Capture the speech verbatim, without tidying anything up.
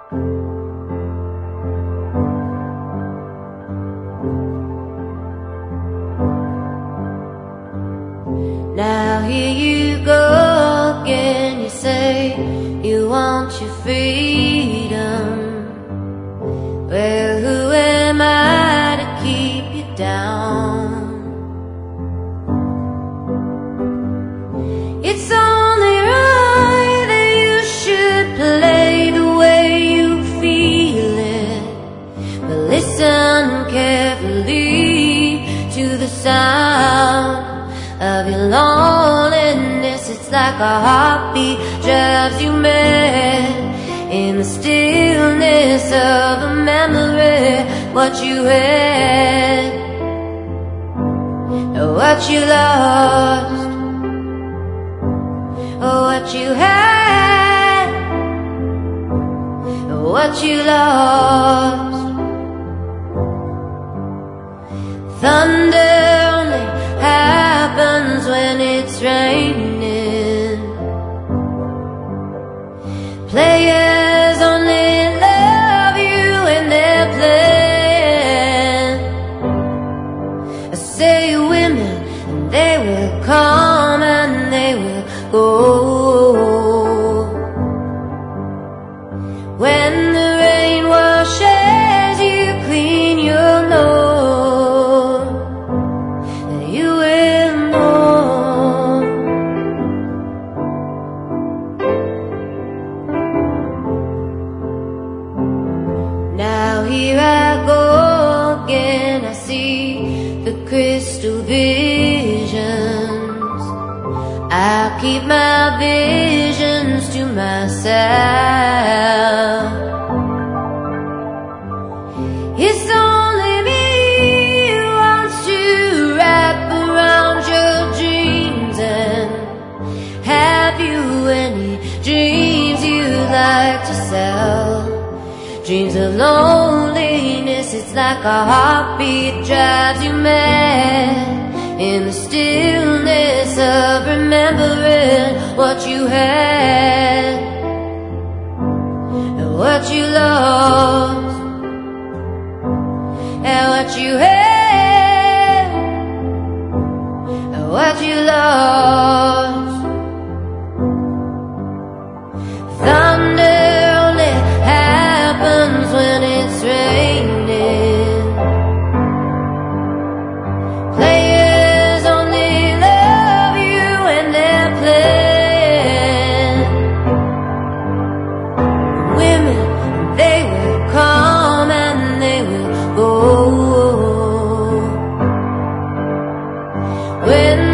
Now here you go again, you say you want your freedom. Well, who am I to keep you down? It's only right that you should play the way you feel it, but listen carefully to the sound of your loneliness. It's like a heartbeat drives you mad in the stillness of a memory. What you had, what you lost, what you had, what you lost. Thunder only happens when it's raining. Players only love you when they're playing. I say women, and they will come and they will go. When the rain washes you clean, you'll know. Now here I go again, I see the crystal visions. I'll keep my visions to myself. It's only me who wants to wrap around your dreams. And have you any dreams you'd like to sell? Dreams of loneliness, it's like a heartbeat drives you mad in the stillness of remembering what you had and what you lost and what you had and what you lost. Thunder only happens when it's raining. Players only love you when they're playing. Women, they will come and they will go. When